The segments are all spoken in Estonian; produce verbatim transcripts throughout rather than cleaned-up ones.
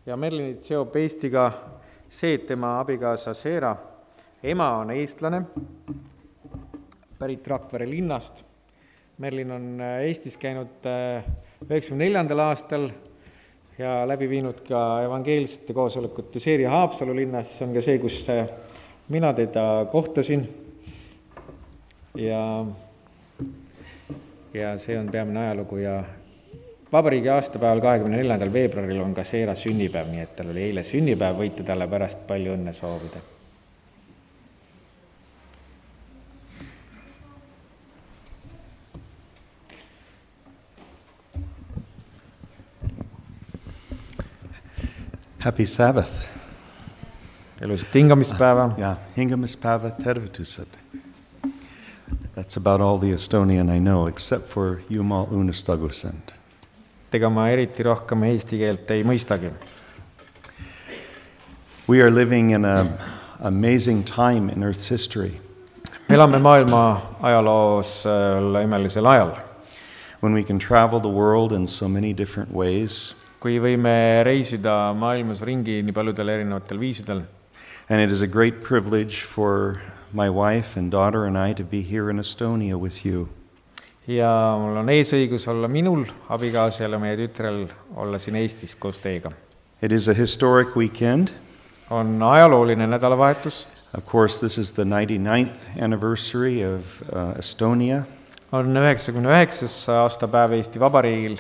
ja Merlinit seob Eestiga see, et tema abikaasa Seera ema on eestlane, pärit Rakvere linnast. Merlin on Eestis käinud üheksakümne neljandal aastal ja läbi viinud ka evangeelsete koosolekute seeria Haapsalu linnas. See on ka see, kus mina teda kohtasin. Ja, ja see on peamine ajalugu ja vabariigi aastapäeval kahekümne neljandal veebruaril on ka Seera sünnipäev, nii et tal oli eile sünnipäev, võite talle pärast palju õnne soovida. Happy Sabbath. Elusat hingamispäeva. Yeah, hingamispäeva tervetuset. That's about all the Estonian I know, except for Jumal Unistagusent. Tega ma eriti rohkem eesti keelt ei mõistagi. We are living in an amazing time in Earth's history. Elame maailma ajaloos imelisel ajal. When we can travel the world in so many different ways. Kui võime reisida maailmas ringi nii paljudel erinevatel viisidel. And it is a great privilege for my wife and daughter and I to be here in Estonia with you. Ja mul on eesõigus olla minul, abikaasjal ja meie tütrel olla siin Eestis koos teiega. It is a historic weekend. On ajalooline nädalavahetus. Of course, this is the ninety-ninth anniversary of uh, Estonia. On üheksakümne üheksas aastapäev Eesti Vabariigil.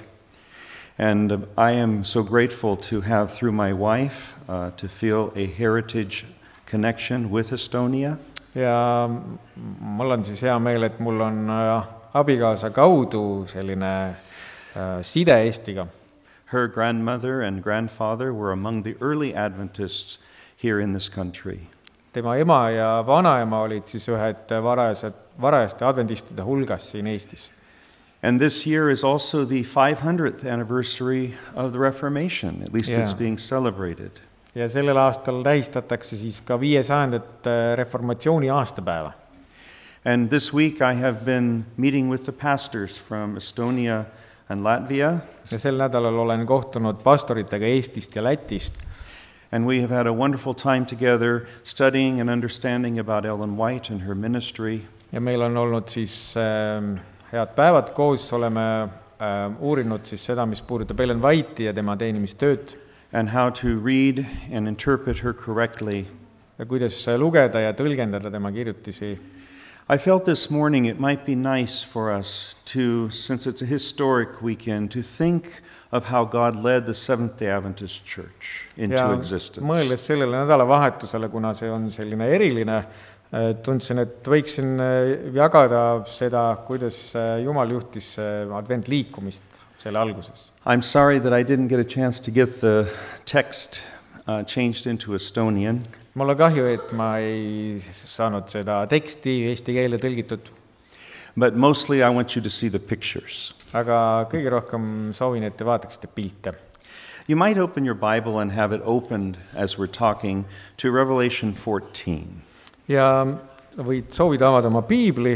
And I am so grateful to have, through my wife, uh, to feel a heritage connection with Estonia. Ja mul on siis hea meel, et mul on abikaasa kaudu selline uh, side Eestiga. Her grandmother and grandfather were among the early Adventists here in this country. Tema ema ja vanaema olid siis ühed varajased, varajaste adventistide hulgas siin Eestis. And this year is also the five hundredth anniversary of the Reformation, at least yeah. It's being celebrated. Ja sellel aastal tähistatakse siis ka viiesajandat reformatsiooni aastapäeva. And this week I have been meeting with the pastors from Estonia and Latvia. Ja sel nädalal olen kohtunud pastoritega Eestist ja Lätist. And we have had a wonderful time together studying and understanding about Ellen White and her ministry. Ja meil on olnud siis äh, head päevad koos, oleme äh, uurinud siis seda, mis puudutab Ellen White'i ja tema teenimistööd. And how to read and interpret her correctly. Ja kuidas lugeda ja tõlgendada tema kirjutisi. I felt this morning it might be nice for us to, since it's a historic weekend, to think of how God led the Seventh-day Adventist Church into ja existence. Mõeldes sellele nädalavahetusele, kuna see on selline eriline, tundsin, et võiksin jagada seda, kuidas Jumal juhtis advent liikumist selle alguses. I'm sorry that I didn't get a chance to get the text uh, changed into Estonian. Mul on kahju, et ma ei saanud seda teksti eesti keele tõlgitud. But mostly I want you to see the pictures. Aga kõige rohkem soovin, et te vaataksite pilte. You might open your Bible and have it opened as we're talking to Revelation fourteen. Ja võid soovida avada oma piibli,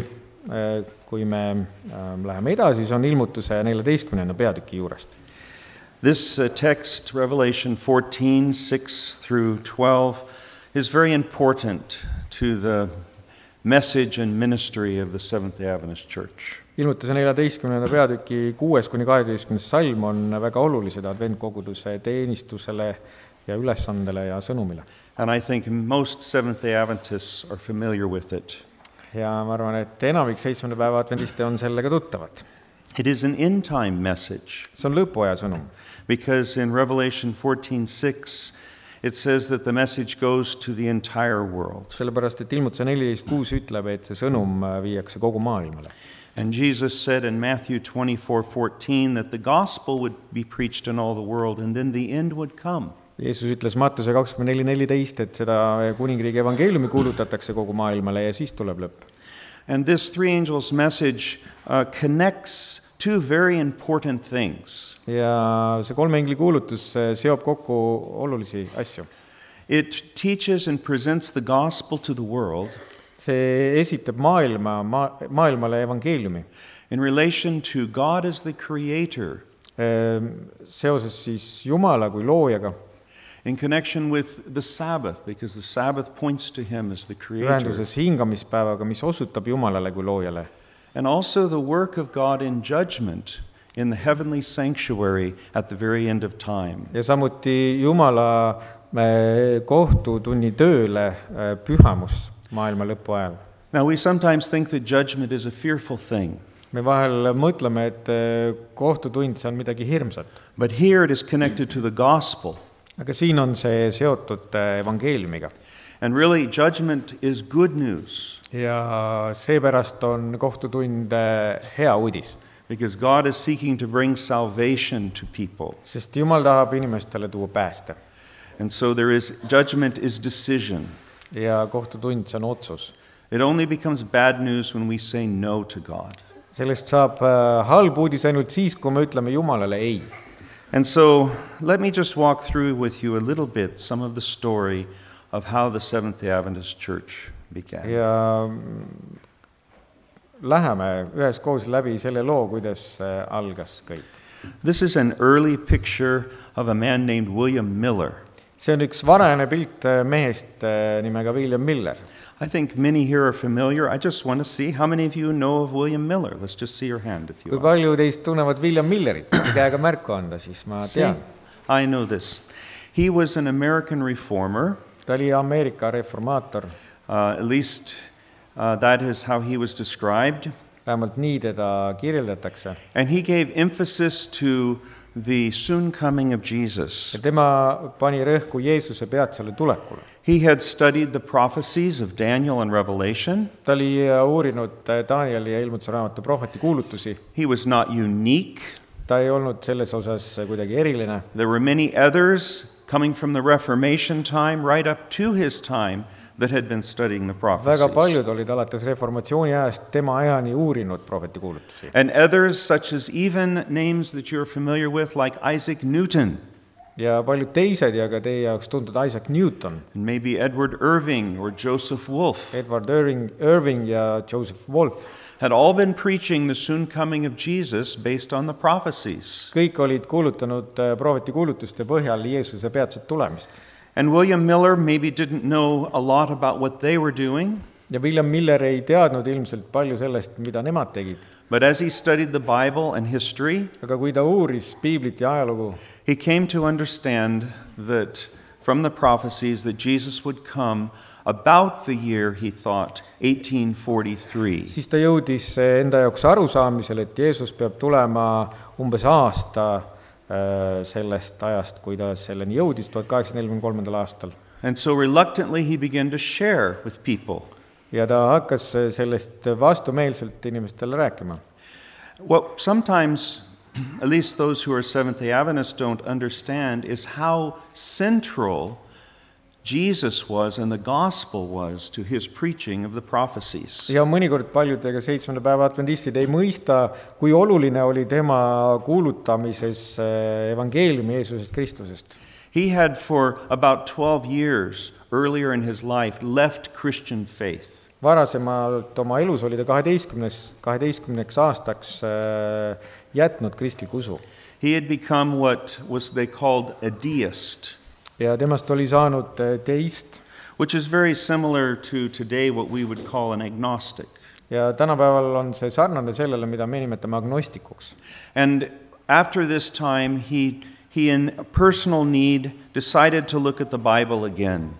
kui me läheme edasi, see on ilmutuse neljateistkümnenda peatüki juurest. This text, Revelation fourteen, six through twelve, is very important to the message and ministry of the Seventh-day Adventist Church. Ilmutuse neljateistkümnenda peatüki kuues kuni kaheteistkümnes salm on väga olulised adventkoguduse teenistusele ja ülesandele ja sõnumile. And I think most Seventh-day Adventists are familiar with it. Ja ma arvan, et enamik seitsmenda päeva adventiste on sellega tuttavad. It is an end-time message. See on lõpuaja sõnum. Because in Revelation fourteen six it says that the message goes to the entire world. Sellepärast, et ilmutuse neliteist kuus ütleb, et see sõnum viiakse kogu maailmale. And Jesus said in Matthew twenty-four fourteen that the gospel would be preached in all the world and then the end would come. Jeesus ütles Mattuse kakskümmend neli neliteist, et seda kuningriigi evangeeliumi kuulutatakse kogu maailmale ja siis tuleb lõpp. And this three angels message uh, connects two very important things. Ja see kolme engli kuulutus seob kokku olulisi asju. It teaches and presents the gospel to the world. See esitab maailma, ma, maailmale evangeeliumi. In relation to God as the creator. Seoses siis Jumala kui loojaga. in connection with the Sabbath, because the Sabbath points to him as the creator. ühenduses hingamispäevaga, mis osutab Jumalale kui loojale. And also the work of God in judgment in the heavenly sanctuary at the very end of time. Ja samuti Jumala kohtutunni tööle pühamus maailma lõpu ajal. Now we sometimes think that judgment is a fearful thing. Me vahel mõtleme, et kohtutund see on midagi hirmsat. But here it is connected to the gospel. Aga siin on see seotud evangeeliumiga. And really judgment is good news. Ja seepärast on kohtutund hea uudis. Because God is seeking to bring salvation to people. Sest Jumal tahab inimestele tuua pääste. And so there is, judgment is decision. Ja kohtutund see on otsus. It only becomes bad news when we say no to God. Sellest saab halb uudis ainult siis, kui me ütleme Jumalale ei. And so let me just walk through with you a little bit some of the story of how the Seventh-day Adventist Church began. Ja läheme üheskoos läbi selle loo, kuidas algas kõik. This is an early picture of a man named William Miller. See on üks varajane pilt mehest nimega William Miller. I think many here are familiar. I just want to see how many of you know of William Miller. Let's just see your hand if you Kui are. palju teist tunnevad William Millerit, kui käega märku anda, siis ma See, tean. I know this. He was an American reformer. Ta oli Ameerika reformaator. Uh, at least uh, that is how he was described. Vähemalt nii teda kirjeldatakse. And he gave emphasis to the soon coming of Jesus. Ja tema pani rõhku Jeesuse peatsele tulekule. He had studied the prophecies of Daniel and Revelation. Ta oli uurinud Danieli ja ilmutuse raamatu prohveti kuulutusi. He was not unique. Ta ei olnud selles osas kuidagi eriline. There were many others coming from the Reformation time right up to his time that had been studying the prophecies. Väga paljud olid alates reformatsiooni ajast tema ajani uurinud prohveti kuulutusi. And others, such as even names that you're familiar with, like Isaac Newton. Ja paljud teised ja ka teie jaoks tuntud Isaac Newton. And maybe Edward Irving or Joseph Wolfe. Edward Irving, Irving ja Joseph Wolfe. Had all been preaching the soon coming of Jesus based on the prophecies. Kõik olid kuulutanud prohveti kuulutuste põhjal Jeesuse peatset tulemist. And William Miller maybe didn't know a lot about what they were doing. Ja William Miller ei teadnud ilmselt palju sellest, mida nemad tegid. But as he studied the Bible and history, Aga kui ta uuris Piiblit ja ajalugu, he came to understand that from the prophecies that Jesus would come about the year, he thought, eighteen forty-three. siis ta jõudis enda jaoks arusaamisele, et Jeesus peab tulema umbes aasta sellest ajast, kui ta selleni jõudis, tuhat kaheksasada nelikümmend kolm aastal. And so reluctantly he began to share with people. Ja ta hakkas sellest vastumeelselt inimestele rääkima. What sometimes, at least those who are Seventh-day Adventists don't understand, is how central Jesus was and the gospel was to his preaching of the prophecies. Ja mõnikord paljud ega seitsmenda päeva adventistid ei mõista, kui oluline oli tema kuulutamises evangeeliumi Jeesusest Kristusest. He had for about twelve years earlier in his life left Christian faith. Varasemalt oma elus oli ta kaheteistkümneks aastaks jätnud kristliku usu. He had become what was they called a deist. Ja temast oli saanud teist. Which is very similar to today what we would call an agnostic. Ja tänapäeval on see sarnane sellele, mida me nimetame agnostikuks. And after this time, he, he in personal need decided to look at the Bible again.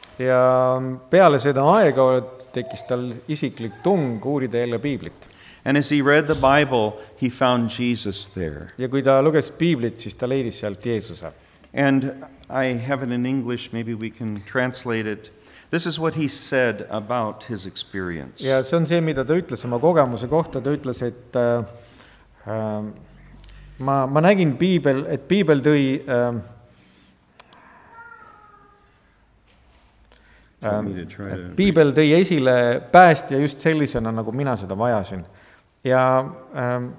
Ja peale seda aega tekkis tal isiklik tung uurida jälle Piiblit. And as he read the Bible, he found Jesus there. Ja kui ta luges Piiblit, siis ta leidis sealt Jeesuse. And I have it in English, maybe we can translate it. This is what he said about his experience. Ja see on see, mida ta ütles oma kogemuse kohta. Ta ütles, et äh, ma, ma nägin Piibel, et Piibel tõi äh, Piibel tõi esile päästja just sellisena, nagu mina seda vajasin. Ja ähm,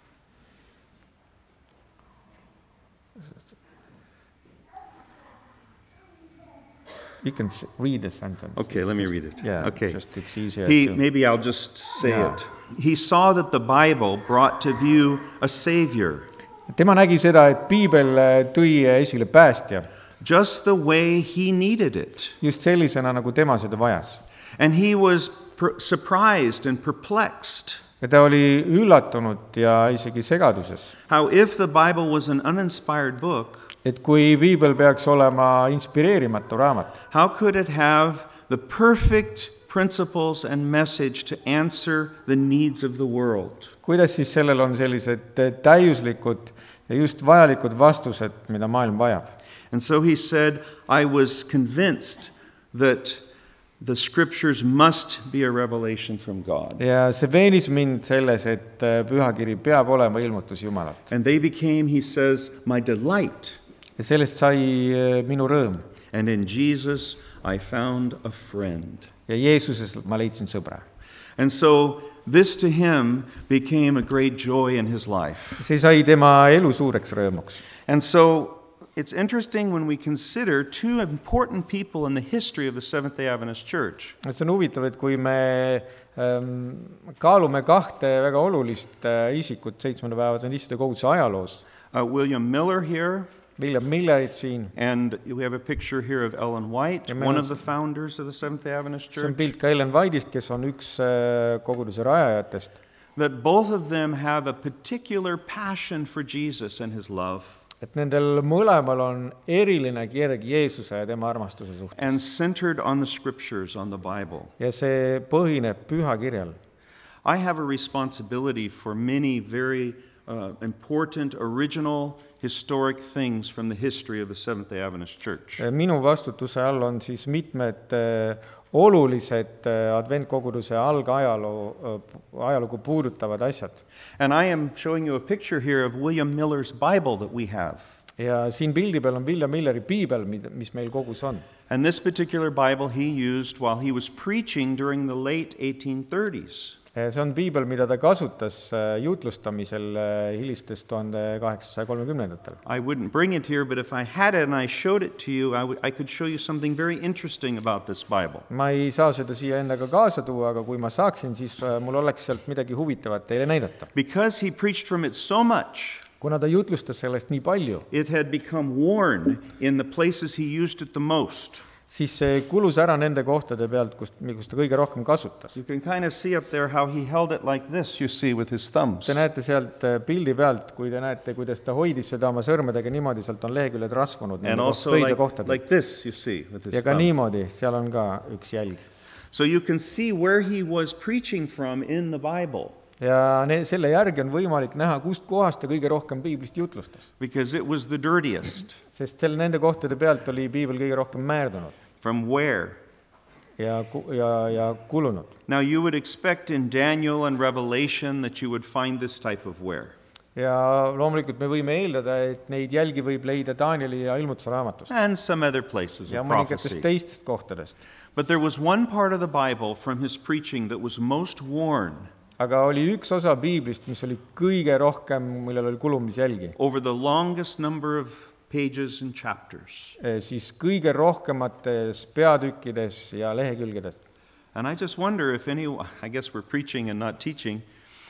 you can read the sentence. Okay, let me read it. Yeah, okay. Just it's easier he, to... Maybe I'll just say Yeah. it. He saw that the Bible brought to view a Savior Tema nägi seda, et Piibel tõi esile päästja, just the way he needed it. just sellisena, nagu tema seda vajas. And he was per- surprised and perplexed. Ja ta oli üllatunud ja isegi segaduses. How if the Bible was an uninspired book, Et kui piibel peaks olema inspireerimatu raamat, how could it have the perfect principles and message to answer the needs of the world? kuidas siis sellel on sellised täiuslikud ja just vajalikud vastused, mida maailm vajab? And so he said, I was convinced that the scriptures must be a revelation from God. Ja see veenis mind selles, et pühakiri peab olema ilmutus Jumalalt. And they became, he says, my delight. Ja sellest sai minu rõõm. And in Jesus I found a friend. Ja Jeesuses ma leidsin sõbra. And so this to him became a great joy in his life. See sai tema elu suureks rõõmuks. And so it's interesting when we consider two important people in the history of the Seventh-day Adventist Church. See on huvitav, et kui me ähm, kaalume kahte väga olulist äh, isikut seitsmenda päeva adventistide koguduse ajaloos. Uh, William Miller here. William Millerit siin. And we have a picture here of Ellen White, one of the founders of the Seventh-day Adventist See on Church. pilt ka Ellen White'ist, kes on üks äh, koguduse rajajatest. That both of them have a particular passion for Jesus and his love. Et nendel mõlemal on eriline kirg Jeesuse ja tema armastuse suhtes. And centered on the scriptures, on the Bible. Ja see põhineb pühakirjal. I have a responsibility for many very uh, important, original, historic things from the history of the Seventh-day Adventist Church. Minu vastutuse all on siis mitmed äh, olulised äh, adventkoguduse algajaloo, äh, ajalugu puudutavad asjad. And I am showing you a picture here of William Miller's Bible that we have. Ja siin pildi peal on William Milleri piibel, mis meil kogus on. And this particular Bible he used while he was preaching during the late eighteen thirties. See on piibel, mida ta kasutas jutlustamisel hilistes tuhande kaheksasaja kolmekümnendatel. I wouldn't bring it here, but if I had it and I showed it to you, I, w- I could show you something very interesting about this Bible. Ma ei saa seda siia endaga kaasa tuua, aga kui ma saaksin, siis mul oleks sealt midagi huvitavat teile näidata. Because he preached from it so much, kuna ta jutlustas sellest nii palju, it had become worn in the places he used it the most. siis see kulus ära nende kohtade pealt, kus, kus ta kõige rohkem kasutas. You can kind of see up there how he held it like this, you see, with his thumbs. Te näete sealt pildi pealt, kui te näete, kuidas ta hoidis seda oma sõrmedega niimoodi, sealt on leheküljed rasvunud. And also like, like this, you see, with his ja ka thumb. niimoodi, seal on ka üks jälg. So you can see where he was preaching from in the Bible. Ja ne, selle järgi on võimalik näha, kust kohast ta kõige rohkem piiblist jutlustas. Because it was the dirtiest. Sest selle nende kohtade pealt oli piibel kõige rohkem määrdunud. From where? Ja, ja, ja kulunud. Now you would expect in Daniel and Revelation that you would find this type of wear. Ja loomulikult me võime eeldada, et neid jälgi võib leida Danieli ja ilmutuse raamatust. And some other places ja of mõningatest prophecy. teistest kohtadest. But there was one part of the Bible from his preaching that was most worn. Aga oli üks osa piiblist, mis oli kõige rohkem, millel oli kulumisjälgi. Over the longest number of pages and chapters. Siis kõige rohkemates peatükkides ja lehekülgedes. And I just wonder if any, I guess we're preaching and not teaching,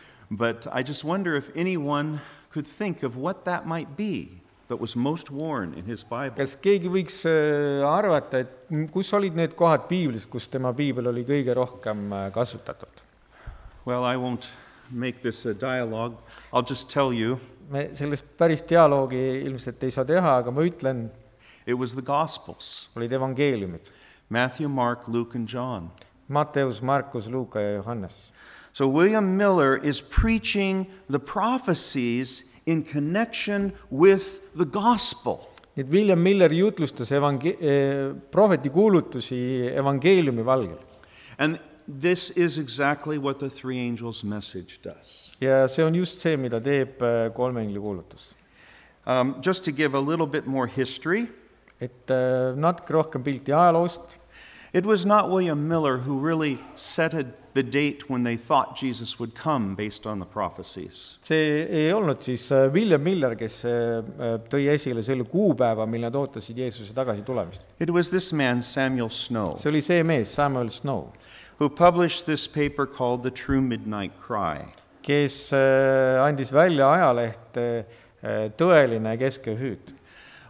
but I just wonder if anyone could think of what that might be that was most worn in his Bible. Kas keegi võiks arvata, et kus olid need kohad piiblis, kus tema piibel oli kõige rohkem kasutatud? Well, I won't make this a dialogue. I'll just tell you. Me sellest päris dialoogi ilmselt ei saa teha, aga ma ütlen, it was the Gospels. Olid evangeeliumid. Matthew, Mark, Luke and John. Matteus, Markus, Luuka ja Johannes. So William Miller is preaching the prophecies in connection with the gospel. Nii et William Miller jutlustas evangel- eh, prohveti kuulutusi evangeeliumi valgel. And this is exactly what the three angels' message does. Ja see on just see, mida teeb kolme engli kuulutus. Um, just to give a little bit more history. Et natuke rohkem pilti ajaloost. It was not William Miller who really set a, the date when they thought Jesus would come based on the prophecies. See ei olnud siis William Miller, kes tõi esile selle kuupäeva, mil nad ootasid Jeesuse tagasi tulemist. It was this man, Samuel Snow. See oli see mees, Samuel Snow. Who published this paper called The True Midnight Cry. Kes andis välja ajaleht Tõeline keskööhüüd.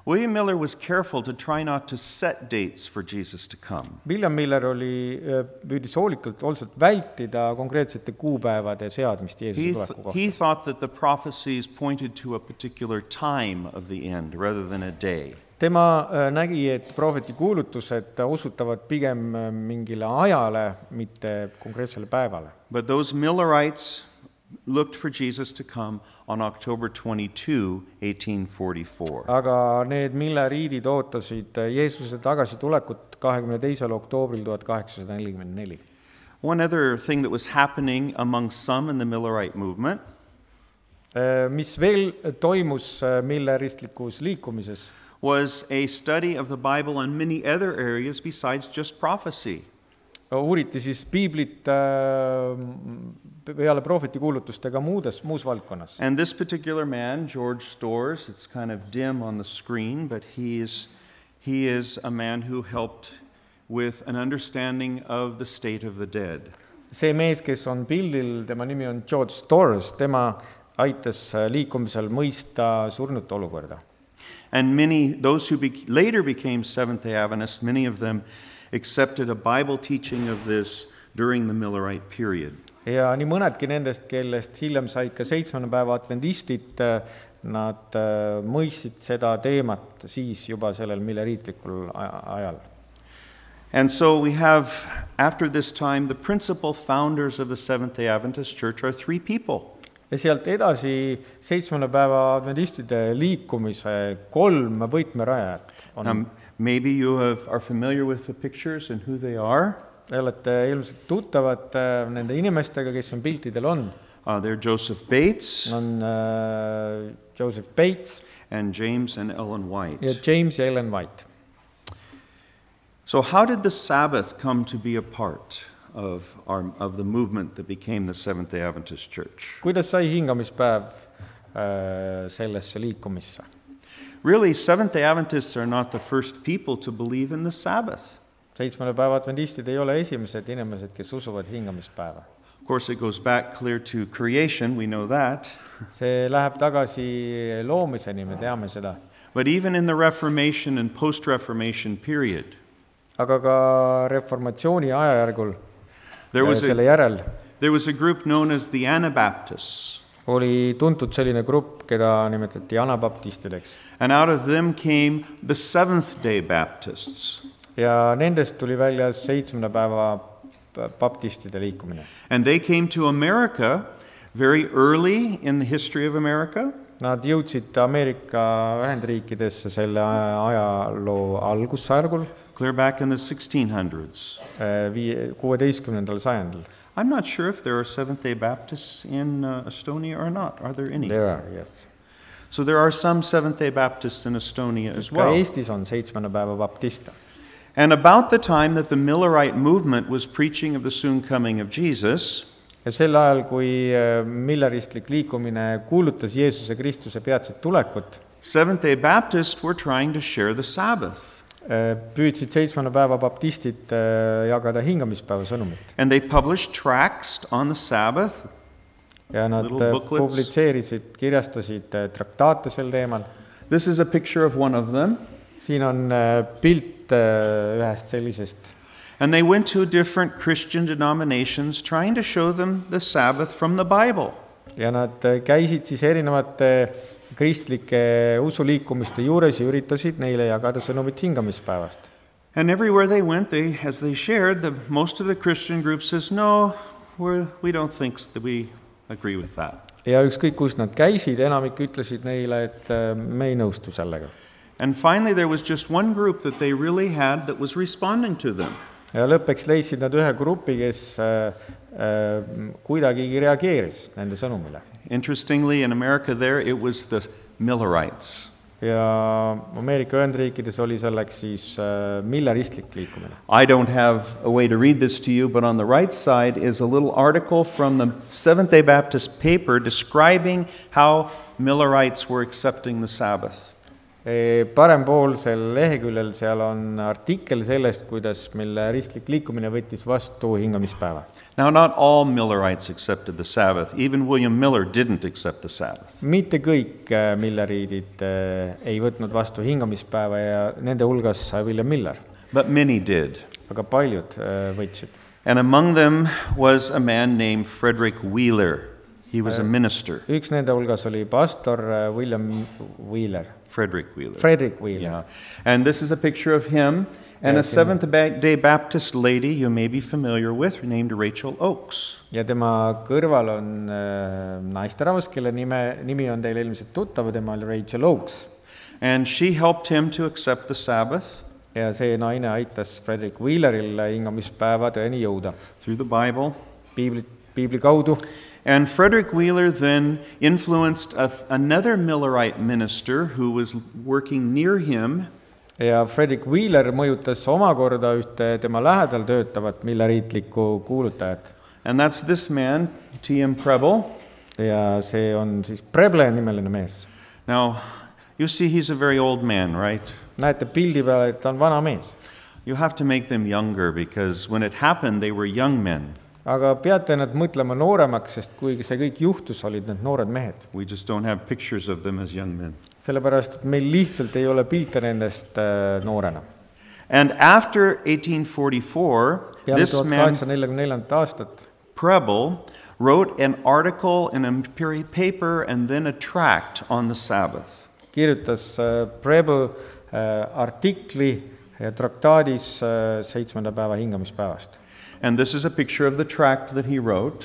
William Miller was careful to try not to set dates for Jesus to come. William Miller oli, püüdis hoolikalt olsalt vältida konkreetsete kuupäevade seadmist He, Jeesuse th- tuleku kohta. he thought that the prophecies pointed to a particular time of the end rather than a day. Tema nägi, et prohveti kuulutused osutavad pigem mingile ajale, mitte konkreetsele päevale. But those Millerites looked for Jesus to come on October twenty-second, eighteen forty-four. Aga need milleriidid ootasid Jeesuse tagasitulekut kahekümne teisel oktoobril tuhat kaheksasada nelikümmend neli. One other thing that was happening among some in the Millerite movement Mis veel toimus milleristlikus liikumises, was a study of the Bible on many other areas besides just prophecy. uuriti siis piiblit peale prohveti kuulutustega muudes, muus valdkonnas. And this particular man, George Storrs, it's kind of dim on the screen, but he is, he is a man who helped with an understanding of the state of the dead. See mees, kes on pildil, tema nimi on George Storrs, tema aitas liikumisel mõista surnute olukorda. And many, those who be, later became Seventh-day Adventists, many of them accepted a Bible teaching of this during the Millerite period. Ja nii mõnedki nendest, kellest hiljem said ka seitsmenda päeva adventistid, nad mõistsid seda teemat siis juba sellel milleriitlikul ajal. And so we have, after this time, the principal founders of the Seventh-day Adventist Church are three people. Ja sealt edasi seitsmenda päeva adventistide liikumise kolm võtmerajat on. Um, maybe you have, are familiar with the pictures and who they are. Te olete ilmselt tuttavad nende inimestega, kes on piltidel on. Uh, they're Joseph Bates On uh, Joseph Bates and James and Ellen White. ja James ja Ellen White. So how did the Sabbath come to be a part of, our, of the movement that became the Seventh-day Adventist Church? Kuidas sai hingamispäev uh, sellesse liikumisse? Really, Seventh-day Adventists are not the first people to believe in the Sabbath. Seitsmenda päeva adventistid ei ole esimesed inimesed, kes usuvad hingamispäeva. Of course, it goes back clear to creation, we know that. See läheb tagasi loomiseni, me teame seda. But even in the Reformation and post-Reformation period, Aga ka reformatsiooni ajajärgul, there was, selle a, järel, there was a group known as the Anabaptists. oli tuntud selline grupp, keda nimetati anabaptistideks. And out of them came the Seventh-day Baptists. Ja nendest tuli välja seitsmenda päeva baptistide liikumine. And they came to America very early in the history of America. Nad jõudsid Ameerika Ühendriikidesse selle ajaloo algusjärgul, Clear back in the sixteen hundreds. kuueteistkümnendal sajandil. I'm not sure if there are Seventh-day Baptists in uh, Estonia or not. Are there any? There are, yes. So there are some Seventh-day Baptists in Estonia as Ka well. Eestis on seitsmenda päeva baptiste. And about the time that the Millerite movement was preaching of the soon coming of Jesus, Ja sel ajal, kui milleristlik liikumine kuulutas Jeesuse Kristuse peatset tulekut, Seventh-day Baptists were trying to share the Sabbath. püüdsid seitsmenda päeva baptistid jagada hingamispäeva sõnumit. And they published tracts on the Sabbath. Ja nad Little booklets. publitseerisid, kirjastasid traktaate sel teemal. This is a picture of one of them. Siin on pilt ühest sellisest. And they went to different Christian denominations trying to show them the Sabbath from the Bible. Ja nad käisid siis erinevate kristlike usuliikumiste juures ja üritasid neile jagada sõnumit hingamispäevast. And everywhere they went, they, as they shared, the, most of the Christian group says, no, we're, we don't think that we agree with that. Ja ükskõik, kus nad käisid, enamik ütlesid neile, et me ei nõustu sellega. And finally, there was just one group that they really had that was responding to them. Ja lõppeks leidsid nad ühe grupi, kes äh, äh, kuidagigi reageeris nende sõnumile. Interestingly, in America there, it was the Millerites. Ja Ameerika Ühendriikides oli selleks siis äh, milleristlik liikumine. I don't have a way to read this to you, but on the right side is a little article from the Seventh-day Baptist paper describing how Millerites were accepting the Sabbath. Parempoolsel leheküljel seal on artikkel sellest, kuidas mille ristlik liikumine võttis vastu hingamispäeva. Now, not all Millerites accepted the Sabbath. Even William Miller didn't accept the Sabbath. Mitte kõik milleriidid ei võtnud vastu hingamispäeva ja nende hulgas William Miller. But many did. Aga paljud võtsid. And among them was a man named Frederick Wheeler. He was a minister. Üks nende hulgas oli pastor William Wheeler. Frederick Wheeler. Frederick Wheeler. Yeah. And this is a picture of him and a Seventh-day Baptist lady you may be familiar with named Rachel Oakes. Ja tema kõrval on naisterahvas, kelle nime, nimi on teile ilmselt tuttav, tema oli Rachel Oakes. And she helped him to accept the Sabbath. Ja see naine aitas Frederick Wheeleril hingamispäeva tõeni jõuda. Through the Bible. Piibli, piibli kaudu. And Frederick Wheeler then influenced a, another Millerite minister who was working near him. Ja Frederick Wheeler mõjutas omakorda ühte tema lähedal töötavat milleriitlikku kuulutajat. And that's this man, T M Preble. Ja see on siis Preble nimeline mees. Now, you see he's a very old man, right? Näete pildi peale, et ta on vana mees. You have to make them younger because when it happened, they were young men. Aga peate nad mõtlema nooremaks, sest kui see kõik juhtus, olid need noored mehed. We just don't have pictures of them as young men. Sellepärast, et meil lihtsalt ei ole pilte nendest noorena. And after eighteen forty-four, this man, aastat, Preble, wrote an article in a paper and then a tract on the Sabbath. Kirjutas Preble artikli ja traktaadis seitsmenda päeva hingamispäevast. And this is a picture of the tract that he wrote.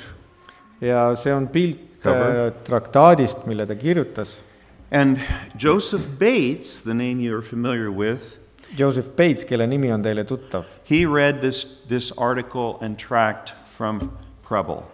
Ja see on pilt Cover. Traktaadist, mille ta kirjutas. And Joseph Bates, the name you're familiar with, Joseph Bates, kelle nimi on teile tuttav. He read this, this article and tract from Preble.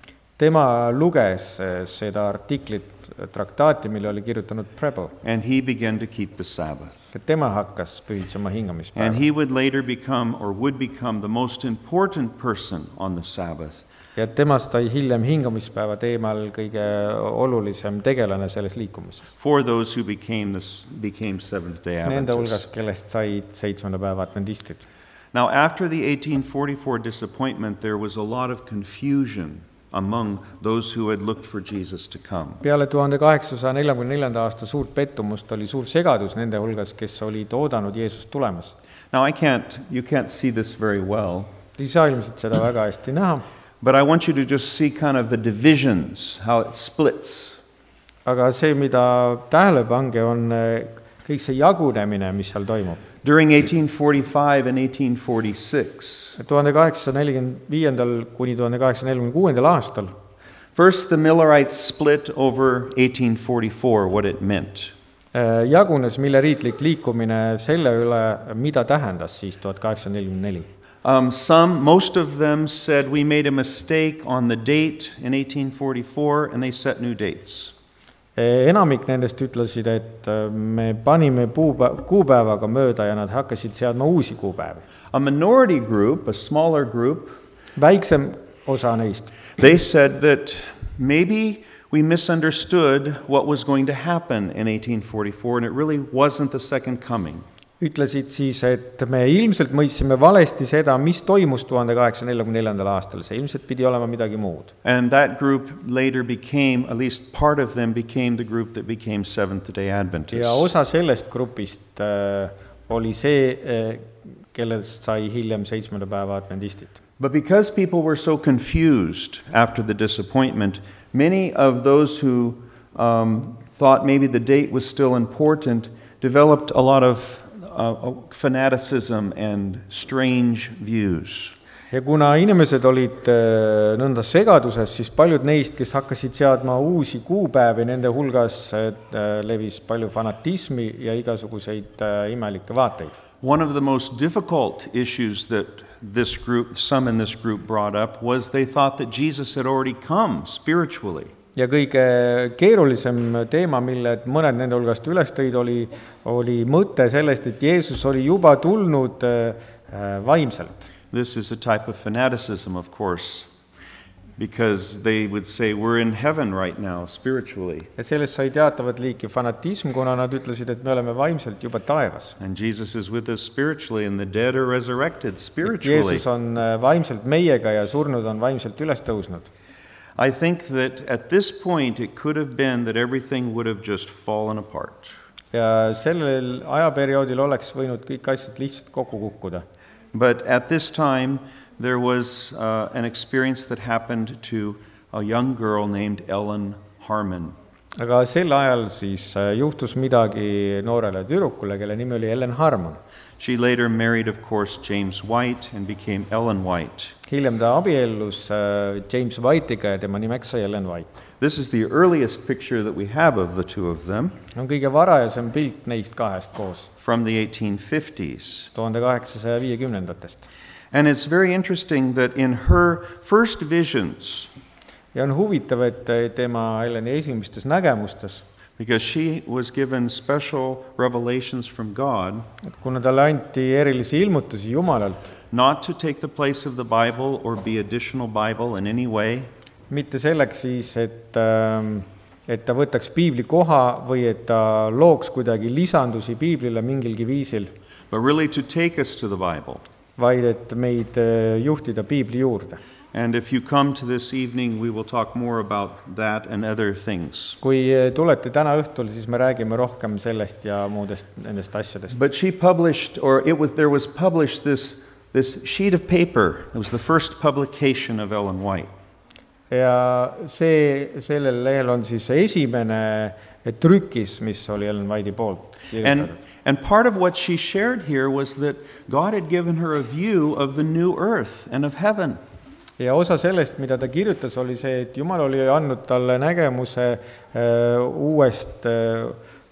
Tema luges seda artiklit, traktaati, mille oli kirjutanud Preble. And he began to keep the Sabbath. Tema hakkas pühitsema hingamispäeva. And he would later become, or would become, the most important person on the Sabbath. Ja temast sai hiljem hingamispäeva teemal kõige olulisem tegelane selles liikumises. For those who became, this, became Seventh-day Adventists. Nende hulgas, kellest said seitsmenda päeva adventistid. Now, after the eighteen forty-four disappointment, there was a lot of confusion among those who had looked for Jesus to come. Peale tuhande kaheksasaja neljakümne neljanda aasta suurt pettumust oli suur segadus nende hulgas, kes olid oodanud Jeesust tulemas. Now, I can't, you can't see this very well. Ei saa ilmselt seda väga hästi näha. But I want you to just see kind of the divisions, how it splits. Aga see, mida tähele pange, on kõik see jagunemine, mis seal toimub. During eighteen forty-five and eighteen forty-six. tuhande kaheksasada nelikümmend viiendal kuni tuhande kaheksasada nelikümmend kuuendal aastal. First, the Millerites split over eighteen forty-four, what it meant. Jagunes milleriitlik liikumine selle üle, mida tähendas siis tuhat kaheksasada nelikümmend neli. Um, some, most of them said we made a mistake on the date in eighteen forty-four, and they set new dates. Enamik nendest ütlesid, et me panime kuupäevaga mööda ja nad hakkasid seadma uusi kuupäevi. A minority group, a smaller group, väiksem osa neist, they said that maybe we misunderstood what was going to happen in eighteen forty-four, and it really wasn't the second coming. Ütlesid siis, et me ilmselt mõistsime valesti seda, mis toimus tuhande kaheksasada neljakümne neljandal aastal. See ilmselt pidi olema midagi muud. And that group later became, at least part of them became the group that became Seventh-day Adventists. Ja osa sellest grupist äh, oli see, äh, kellest sai hiljem seitsmenda päeva adventistid. But because people were so confused after the disappointment, many of those who um, thought maybe the date was still important developed a lot of Uh, fanaticism and strange views. Ja kuna inimesed olid äh, nõnda segaduses, siis paljud neist, kes hakkasid seadma uusi kuupäevi, nende hulgas äh, levis palju fanatismi ja igasuguseid äh, imelikke vaateid. One of the most difficult issues that this group, some in this group brought up was they thought that Jesus had already come spiritually. Ja kõige keerulisem teema, mille mõned nende hulgast üles tõid, oli, oli mõte sellest, et Jeesus oli juba tulnud äh, vaimselt. This is a type of fanaticism, of course. because they would say, we're in heaven right now, spiritually. ja sellest sai teatavat liiki fanatism, kuna nad ütlesid, et me oleme vaimselt juba taevas. And Jesus is with us spiritually, and the dead are resurrected spiritually. Jeesus on vaimselt meiega ja surnud on vaimselt üles tõusnud. I think that at this point it could have been that everything would have just fallen apart. ja sellel ajaperioodil oleks võinud kõik asjad lihtsalt kokku kukkuda. But at this time there was uh, an experience that happened to a young girl named Ellen Harmon. aga sel ajal siis juhtus midagi noorele tüdrukule, kelle nimi oli Ellen Harmon. She later married, of course, James White and became Ellen White. hiljem ta abiellus James White'iga ja tema nimeks sai Ellen White. This is the earliest picture that we have of the two of them. on kõige varajasem pilt neist kahest koos. From the eighteen fifties. tuhande kaheksasaja viiekümnendatest. And it's very interesting that in her first visions, ja on huvitav, et tema Elleni esimestes nägemustes, because she was given special revelations from God, et kuna talle anti erilisi ilmutusi Jumalalt, not to take the place of the Bible or be additional Bible in any way, mitte selleks siis, et, et ta võtaks piibli koha või et ta looks kuidagi lisandusi piiblile mingilgi viisil, but really to take us to the Bible. vaid et meid juhtida piibli juurde. And if you come to this evening, we will talk more about that and other things. kui tulete täna õhtul, siis me räägime rohkem sellest ja muudest nendest asjadest. But she published, or it was there was published this, this sheet of paper. It was the first publication of Ellen White. ja see, sellel lehel on siis esimene trükis, mis oli Ellen White'i poolt kirjutatud. And, and part of what she shared here was that God had given her a view of the new earth and of heaven. ja osa sellest, mida ta kirjutas, oli see, et Jumal oli andnud talle nägemuse uh, uuest uh,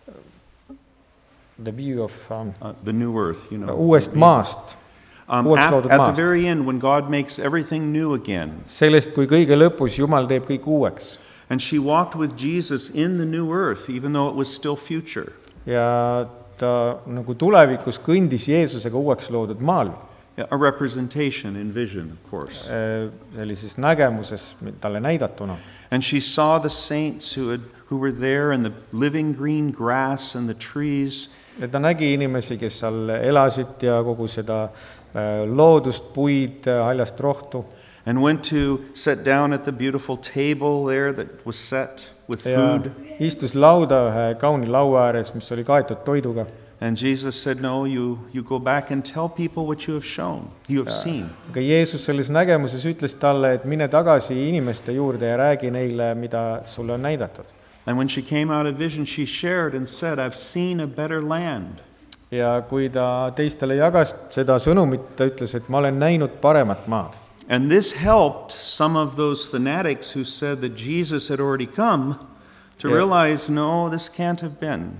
the view of um, uh, the new earth, you know. uuest maast. Um, at, at the very end, when God makes everything new again. sellest, kui kõige lõpus Jumal teeb kõik uueks. And she walked with Jesus in the new earth, even though it was still future. ja ta nagu tulevikus kõndis Jeesusega uueks loodud maal. A representation in vision, of course. sellises nägemuses talle näidatuna. And she saw the saints who, had, who were there and the living green grass and the trees. ja ta nägi inimesi, kes seal elasid ja kogu seda loodust, puid, haljast rohtu. And went to sit down at the beautiful table there that was set with food. ja istus lauda ühe kauni laua ääres, mis oli kaetud toiduga. And Jesus said, no, you, you go back and tell people what you have shown, you have seen. aga Jeesus selles nägemuses ütles talle, et mine tagasi inimeste juurde ja räägi neile, mida sulle on näidatud. And when she came out of vision, she shared and said, I've seen a better land. ja kui ta teistele jagas seda sõnumit, ta ütles, et ma olen näinud paremat maad. And this helped some of those fanatics who said that Jesus had already come to Yeah. realize, no, this can't have been.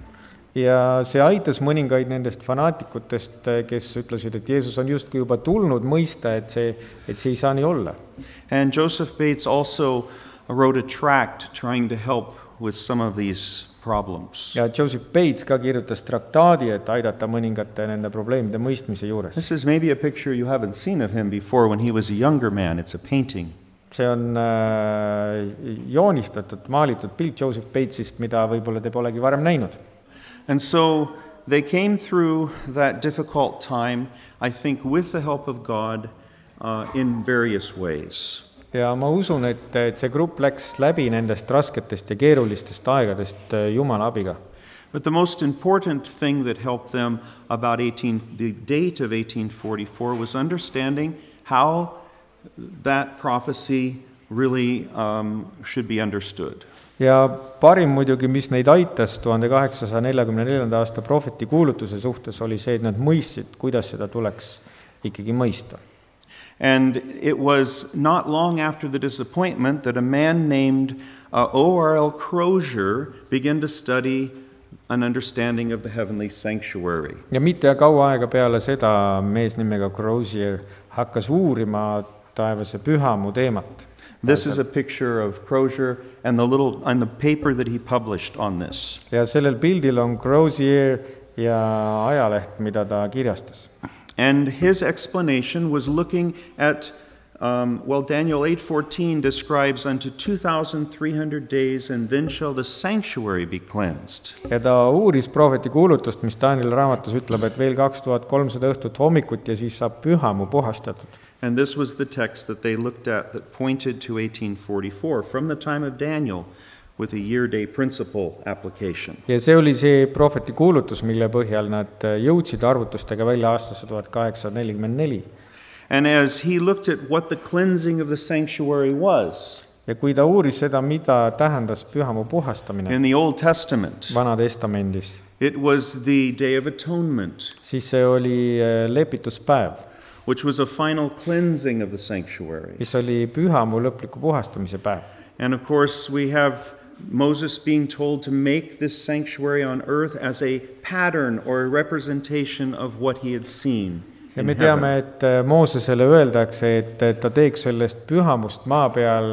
ja see aitas mõningaid nendest fanaatikutest, kes ütlesid, et Jeesus on justkui juba tulnud, mõista, et see, et see ei saa nii olla. And Joseph Bates also wrote a tract trying to help with some of these problems. ja Joseph Bates ka kirjutas traktaadi, et aidata mõningate nende probleemide mõistmise juures. This is maybe a picture you haven't seen of him before when he was a younger man. It's a painting. see on äh, joonistatud, maalitud pilt Joseph Batesist, mida võib-olla te polegi varem näinud. And so they came through that difficult time, I think, with the help of God uh, in various ways. ja ma usun, et, et see grupp läks läbi nendest rasketest ja keerulistest aegadest Jumala abiga. But the most important thing that helped them about eighteen, the date of eighteen forty-four was understanding how that prophecy really um, should be understood. ja parim muidugi, mis neid aitas tuhande kaheksasaja neljakümne neljanda aasta prohveti kuulutuse suhtes, oli see, et nad mõistsid, kuidas seda tuleks ikkagi mõista. And it was not long after the disappointment that a man named uh, O R L Crozier began to study an understanding of the heavenly sanctuary. ja mitte kaua aega peale seda mees nimega Crozier hakkas uurima taevase pühamu teemat. This is a picture of Crozier and the little and the paper that he published on this. ja sellel pildil on Crozier ja ajaleht, mida ta kirjastas. And his explanation was looking at Um, well, Daniel eight fourteen describes unto two thousand three hundred days, and then shall the sanctuary be cleansed. Ja ta uuris prohveti kuulutust, mis Danieli raamatus ütleb, et veel kaks tuhat kolmsada õhtut hommikut ja siis saab pühamu puhastatud. And this was the text that they looked at that pointed to eighteen forty-four, from the time of Daniel, with a year-day principle application. Ja see oli see prohveti kuulutus, mille põhjal nad jõudsid arvutustega välja aastasse tuhat kaheksasada nelikümmend neli. And as he looked at what the cleansing of the sanctuary was Ja kui ta uuris seda, mida tähendas pühamu puhastamine in the Old Testament, Vana Testamendis, it was the Day of Atonement, siis see oli lepituspäev, which was a final cleansing of the sanctuary. mis oli pühamu lõpliku puhastamise päev. And of course, we have Moses being told to make this sanctuary on earth as a pattern or a representation of what he had seen. Ja me teame, et Moosesele öeldakse, et ta teeks sellest pühamust maa peal,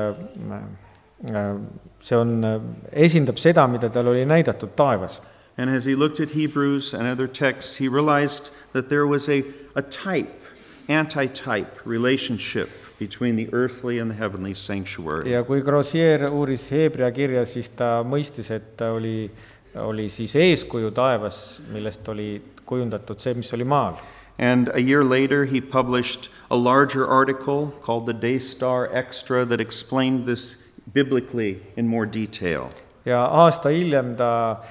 see on, esindab seda, mida tal oli näidatud taevas. And as he looked at Hebrews and other texts, he realized that there was a, a type, anti-type relationship between the earthly and the heavenly sanctuary. Ja kui Grossier uuris Heebrea kirja, siis ta mõistis, et oli, oli siis eeskuju taevas, millest oli kujundatud see, mis oli maal. And a year later, he published a larger article called the Daystar Extra that explained this biblically in more detail. Ja aasta hiljem ta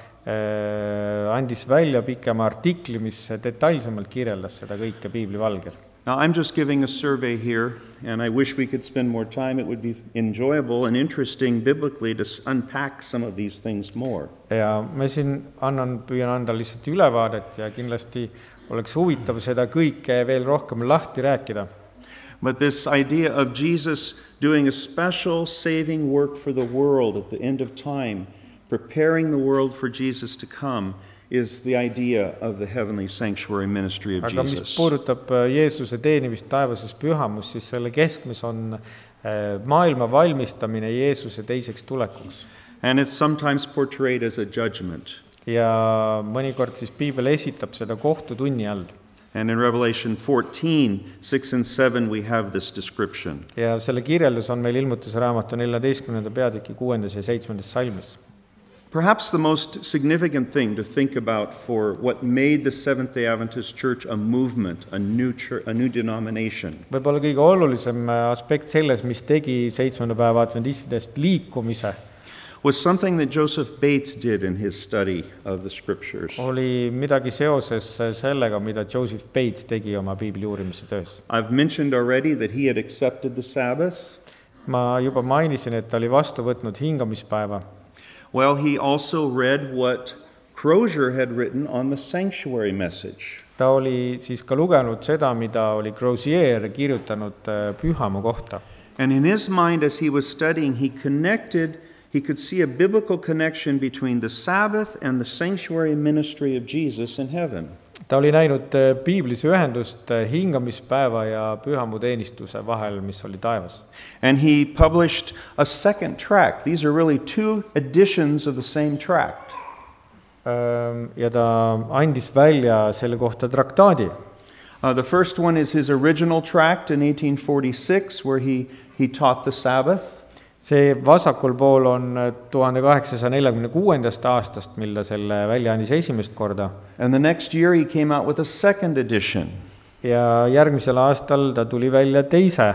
äh, andis välja pikema artikli, mis detailsemalt kirjeldas seda kõike piibli valgel. Now, I'm just giving a survey here, and I wish we could spend more time. It would be enjoyable and interesting biblically to unpack some of these things more. Ja me siin annan, püüan anda lihtsalt ülevaadet ja kindlasti oleks huvitav seda kõike veel rohkem lahti rääkida. But this idea of Jesus doing a special saving work for the world at the end of time, preparing the world for Jesus to come, is the idea of the heavenly sanctuary ministry of Aga Jesus. mis puudutab Jeesuse teenimist taevases pühamus, siis selle keskmes on maailma valmistamine Jeesuse teiseks tulekuks. And it's sometimes portrayed as a judgment. Ja mõnikord siis piibel esitab seda kohtutunni all. And in Revelation fourteen, six and seven, we have this description. Ja selle kirjeldus on meil ilmutuse raamatu neljateistkümnenda peatüki kuuendas ja seitsmendas salmis. Perhaps the most significant thing to think about for what made the Seventh-day Adventist Church a movement, a new church, a new denomination, Võib-olla kõige olulisem aspekt selles, mis tegi seitsmenda päeva adventistidest liikumise, was something that Joseph Bates did in his study of the Scriptures. oli midagi seoses sellega, mida Joseph Bates tegi oma piibli uurimise töös. I've mentioned already that he had accepted the Sabbath. Ma juba mainisin, et ta oli vastu võtnud hingamispäeva. Well, he also read what Crozier had written on the sanctuary message. Ta oli siis ka lugenud seda, mida oli Crozier kirjutanud pühamu kohta. And in his mind, as he was studying, he connected, he could see a biblical connection between the Sabbath and the sanctuary ministry of Jesus in heaven. Ta oli näinud piiblis ühendust hingamispäeva ja pühamu teenistuse vahel, mis oli taevas. And he published a second tract. These are really two editions of the same tract. Ja ta andis välja selle kohta traktaadi. Uh, the first one is his original tract in eighteen forty-six, where he, he taught the Sabbath. See vasakul pool on tuhande kaheksasaja neljakümne kuuendast aastast, mil ta selle välja andis esimest korda. And the next year he came out with a second edition. Ja järgmisel aastal ta tuli välja teise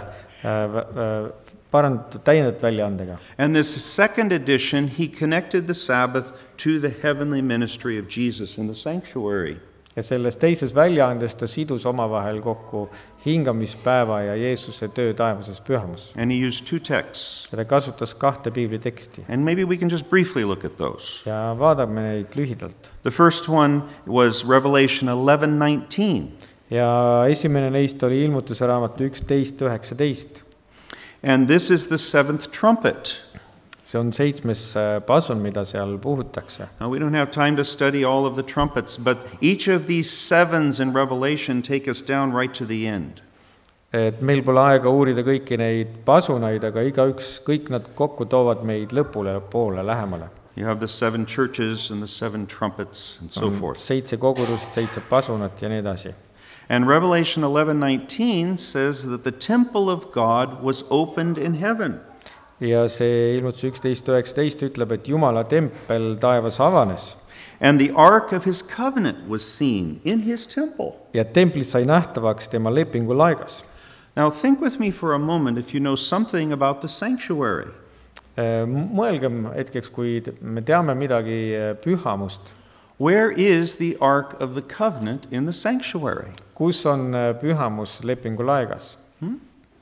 parandatud täiendatud väljaandega. And this second edition, he connected the Sabbath to the heavenly ministry of Jesus in the sanctuary. Ja selles teises väljaandes ta sidus omavahel kokku hingamispäeva ja Jeesuse töö taevases pühamus. And he used two texts. Ja ta kasutas kahte piibli teksti. And maybe we can just briefly look at those. Ja vaadame neid lühidalt. The first one was Revelation eleven nineteen. Ja esimene neist oli ilmutuse raamatu üksteist üheksateist. And this is the seventh trumpet. See on seitsmes pasun, mida seal puhutakse. Now, we don't have time to study all of the trumpets, but each of these sevens in Revelation take us down right to the end. Et meil pole aega uurida kõiki neid pasunaid, aga igaüks, kõik nad kokku toovad meid lõpule poole lähemale. You have the seven churches and the seven trumpets and so forth. Seitse kogudust, seitse pasunat ja nii edasi. And Revelation eleven nineteen says that the temple of God was opened in heaven. ja see ilmutuse üksteist üheksateist ütleb, et Jumala tempel taevas avanes. And the ark of his covenant was seen in his temple. Ja templis sai nähtavaks tema lepingu laegas. Now think with me for a moment if you know something about the sanctuary. Mõelgem hetkeks, kui me teame midagi pühamust. Where is the ark of the covenant in the sanctuary? Kus on pühamus lepingu laegas? Hmm?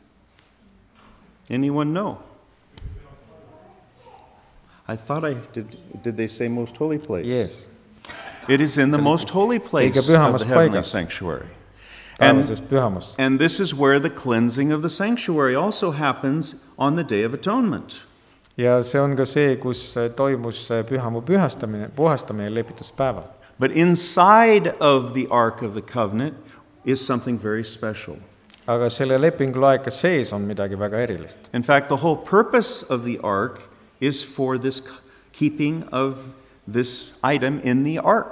Anyone know? I thought I did. Did they say most holy place? Yes. It is in the most holy place of the heavenly sanctuary. And, and this is where the cleansing of the sanctuary also happens on the Day of Atonement. Ja see on ka see, kus toimus pühamu pühastamine, puhastamine lepituspäeval. But inside of the Ark of the Covenant is something very special. Aga selle lepingu laeka sees on midagi väga erilist. In fact, the whole purpose of the Ark is for this keeping of this item in the Ark.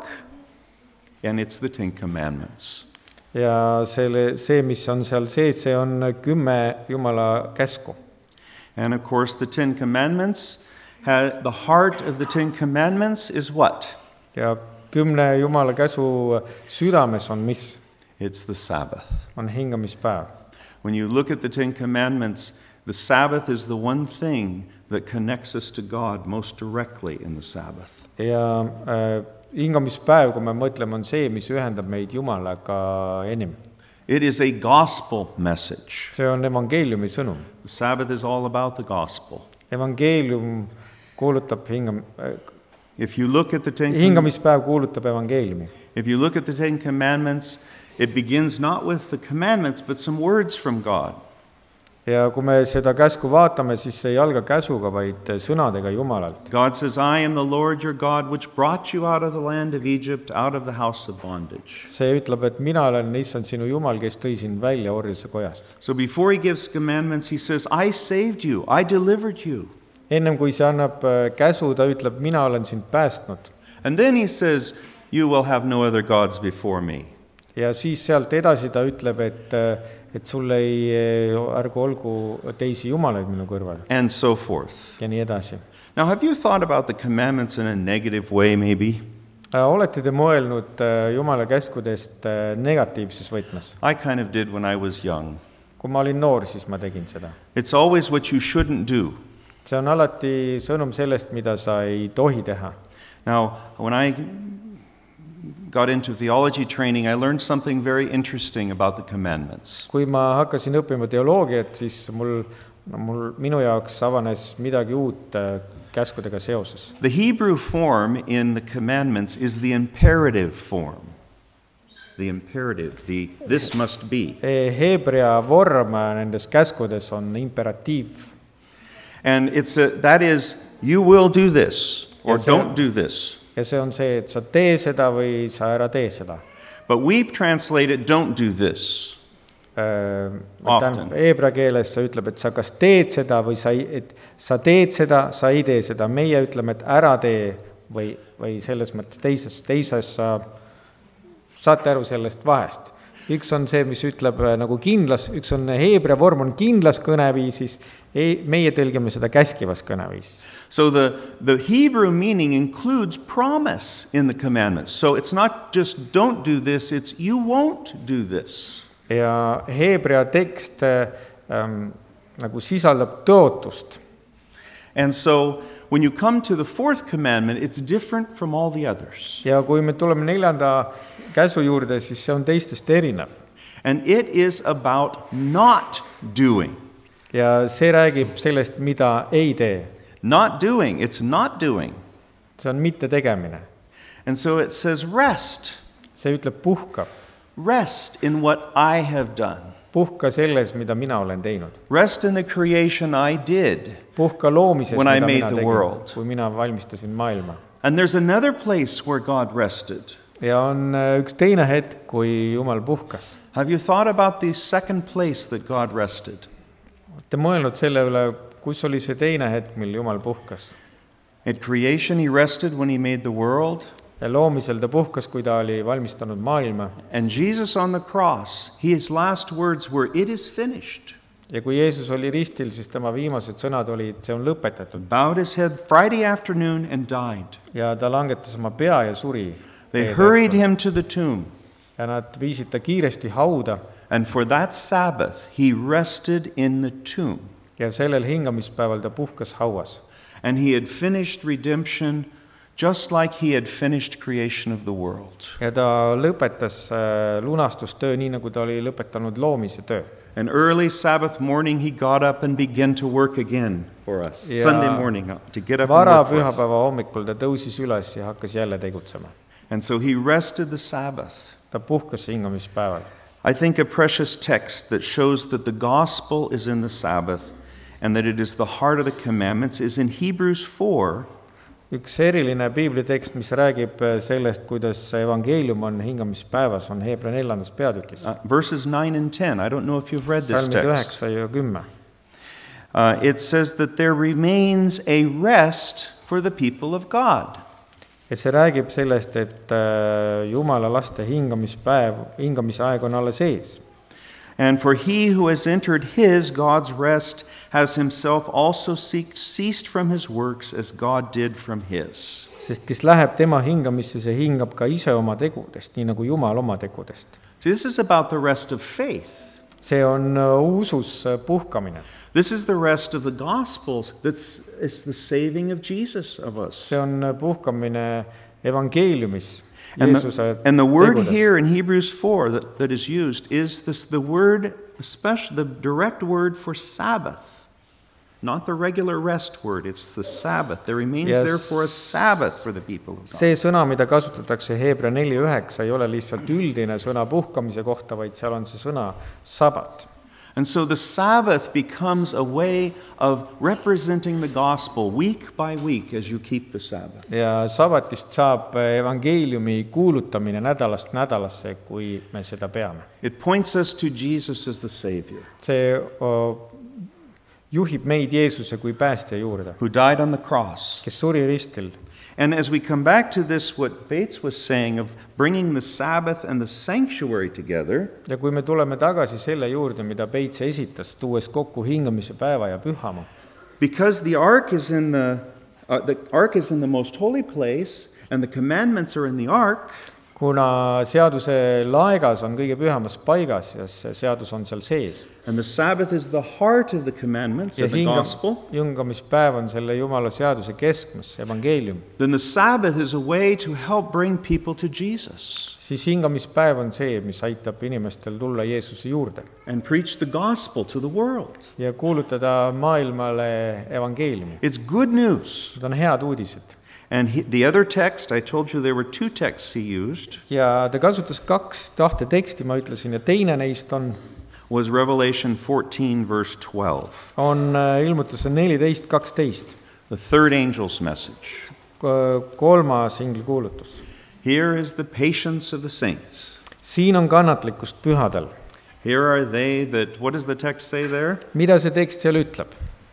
And it's the Ten Commandments. Ja selle, see, mis on seal sees, see on kümme Jumala käsku. And of course, the Ten Commandments, have, the heart of the Ten Commandments is what? Ja kümne Jumala käsu südames on mis? It's the Sabbath. On hingamispäev. When you look at the Ten Commandments, the Sabbath is the one thing that connects us to God most directly in the Sabbath. Ja äh, hingamispäev, kui me mõtleme, on see, mis ühendab meid Jumalaga enim. It is a gospel message. See on evangeeliumi sõnum. The Sabbath is all about the gospel. Evangeelium kuulutab hingam, If you look at the Ten hingamispäev kuulutab evangeeliumi. If you look at the Ten Commandments, it begins not with the commandments, but some words from God. Ja kui me seda käsku vaatame, siis see ei alga käsuga, vaid sõnadega Jumalalt. God says, I am the Lord your God, which brought you out of the land of Egypt, out of the house of bondage. See ütleb, et mina olen issand sinu Jumal, kes tõi sind välja orjuse kojast. So before he gives commandments, he says, I saved you, I delivered you. Ennem kui see annab käsu, ta ütleb, mina olen sind päästnud. And then he says, you will have no other gods before me. Ja siis sealt edasi ta ütleb, et, et sul ei ärgu olgu teisi jumalaid minu kõrval. And so forth. Ja nii edasi. Now, have you thought about the commandments in a negative way, maybe? Olete te mõelnud Jumala käskudest negatiivses võtmes? I kind of did when I was young. Kui ma olin noor, siis ma tegin seda. It's always what you shouldn't do. See on alati sõnum sellest, mida sa ei tohi teha. Now, when I got into theology training, I learned something very interesting about the commandments. Kui ma hakkasin õppima teoloogiat, siis mul, no, mul, minu jaoks avanes midagi uut käskudega seoses. The Hebrew form in the commandments is the imperative form. The imperative, the this must be. Heebrea vorm nendes käskudes on imperatiiv. And it's a, that is, you will do this or don't do this. Ja see on see, et sa tee seda või sa ära tee seda. But we translate it, don't do this. Often. Heebrea keeles sa ütleb, et sa kas teed seda või sa, et sa teed seda, sa ei tee seda. Meie ütleme, et ära tee või, või selles mõttes teises, teises sa saate aru sellest vahest. Üks on see, mis ütleb nagu kindlas, üks on heebrea vorm on kindlas kõneviisis, meie tõlgime seda käskivas kõneviisis. So the, the Hebrew meaning includes promise in the commandments. So it's not just don't do this, it's you won't do this. Ja heebrea tekst ähm, nagu sisaldab tõotust. And so when you come to the fourth commandment, it's different from all the others. Ja kui me tuleme neljanda käsu juurde, siis see on teistest erinev. And it is about not doing. Ja see räägib sellest, mida ei tee. Not doing, it's not doing. See on mitte tegemine. And so it says rest. See ütleb puhka. Rest in what I have done. Puhka selles, mida mina olen teinud. Rest in the creation I did. Puhka loomises, when mida I made mina the tegin, world. kui mina valmistasin maailma. And there's another place where God rested. Ja on üks teine hetk, kui Jumal puhkas. Have you thought about the second place that God rested? Olete mõelnud selle üle, kus oli see teine hetk, mil Jumal puhkas? At creation he rested when he made the world. loomisel ta puhkas, kui ta oli valmistanud maailma. And Jesus on the cross, his last words were, "It is finished." Ja kui Jeesus oli ristil, siis tema viimased sõnad olid, see on lõpetatud. Bowed his head Friday afternoon and died. Ja ta langetas oma pea ja suri. They hurried him to the tomb. Ja nad viisid ta kiiresti hauda. And for that Sabbath, he rested in the tomb. Ja sellel hingamispäeval ta puhkas hauas. And he had finished redemption just like he had finished creation of the world. Ja ta lõpetas lunastustöö nii, nagu ta oli lõpetanud loomise töö. And early Sabbath morning he got up and began to work again for us. Ja Sunday morning to get up and vara work for us. pühapäeva hommikul ta tõusis üles ja hakkas jälle tegutsema. And so he rested the Sabbath. Ta puhkas hingamispäeval. I think a precious text that shows that the gospel is in the Sabbath and that it is the heart of the commandments is in Hebrews four. Üks eriline piiblitekst, mis räägib sellest, kuidas evangeelium on hingamispäevas, on Heebra neljandas peatükis. Uh, verses nine and ten. I don't know if you've read this Salmid text. üheksa ja kümme. Uh, it says that there remains a rest for the people of God. Ja see räägib sellest, et Jumala laste hingamispäev, hingamisaeg on alles ees. And for he who has entered his, God's rest, has himself also ceased from his works as God did from his. Sest kes läheb tema hingamisse, see hingab ka ise oma tegudest, nii nagu Jumal oma tegudest. See, this is about the rest of faith. See on usus puhkamine. This is the rest of the Gospels. That's it's the saving of Jesus of us. See on puhkamine evangeeliumis. And the, and the word here in Hebrews four that, that is used is this the word, especially the direct word for Sabbath, not the regular rest word. It's the Sabbath. There remains yes. therefore a Sabbath for the people of God. See sõna, mida kasutatakse Heebra neli üheksa, ei ole lihtsalt üldine sõna puhkamise kohta, vaid seal on see sõna sabat. And so the Sabbath becomes a way of representing the gospel week by week as you keep the Sabbath. Ja sabatist saab evangeeliumi kuulutamine nädalast nädalasse, kui me seda peame. It points us to Jesus as the Savior. See juhib meid Jeesuse kui päästja juurde. Who died on the cross. Kes suri ristil. And as we come back to this, what Bates was saying of bringing the Sabbath and the sanctuary together. Ja kui me tuleme tagasi selle juurde, mida Bates esitas, tuues kokku hingamise päeva ja pühama. Because the ark is in the uh, the ark is in the most holy place and the commandments are in the ark. Kuna seaduse laegas on kõige pühamas paigas ja see seadus on seal sees. And the Sabbath is the heart of the commandments of the gospel. Ja hingamispäev on selle Jumala seaduse keskmes, evangeelium. Then the Sabbath is a way to help bring people to Jesus. Siis hingamispäev on see, mis aitab inimestel tulla Jeesuse juurde. And preach the gospel to the world. Ja kuulutada maailmale evangeeliumi. It's good news. Need on head uudised. And he, the other text, I told you there were two texts he used. Ja ta kasutas kaks tahte teksti, ma ütlesin, ja teine neist on was Revelation fourteen verse twelve. On ilmutuse neliteist kaksteist. The third angel's message. Kolmas ingli kuulutus. Here is the patience of the saints. Siin on kannatlikkust pühadel. Here are they that, what does the text say there? Mida see tekst seal ütleb?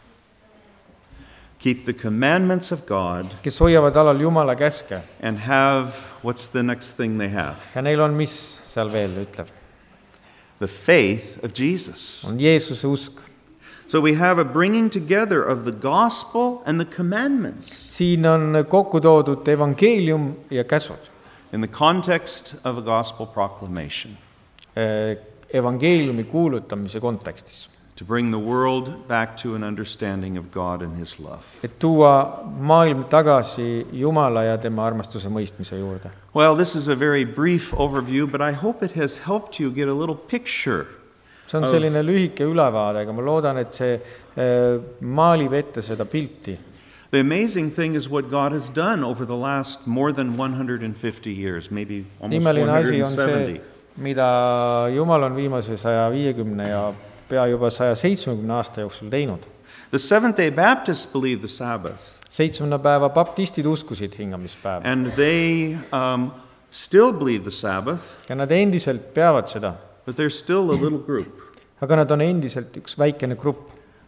Keep the commandments of God. Kes hoiavad alal Jumala käske. And have, what's the next thing they have? Ja neil on mis seal veel ütleb? The faith of Jesus. On Jeesuse usk. So we have a bringing together of the gospel and the commandments. Siin on kokku toodud evangeelium ja käsud. In the context of a gospel proclamation. Evangeeliumi kuulutamise kontekstis. To bring the world back to an understanding of God and his love. Et tuua maailm tagasi Jumala ja tema armastuse mõistmise juurde. Well, this is a very brief overview, but I hope it has helped you get a little picture. See on selline lühike ülevaade, aga ma loodan, et see maalib ette seda pilti. The amazing thing is what God has done over the last more than one hundred fifty years, maybe almost one hundred seventy. Mida Jumal on viimase saja viiekümne ja pea juba saja seitsmekümne aasta jooksul teinud. The Seventh-day Baptists believe the Sabbath. Seitsmenda päeva baptistid uskusid hingamispäeva. And they um, still believe the Sabbath. Ja nad endiselt peavad seda. But they're still a little group. Aga nad on endiselt üks väikene grupp.